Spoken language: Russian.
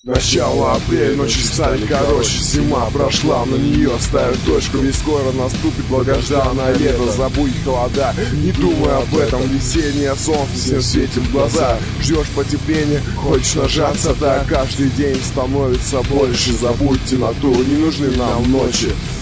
Начало апреля, ночи стали короче, зима прошла, на нее ставят точку, ведь скоро наступит долгожданное лето. Забудь холода, не думай об этом, весеннее солнце всем светит в глаза. Ждешь потепления, хочешь нажаться, да, каждый день становится больше. Забудь темноту, не нужны нам ночи.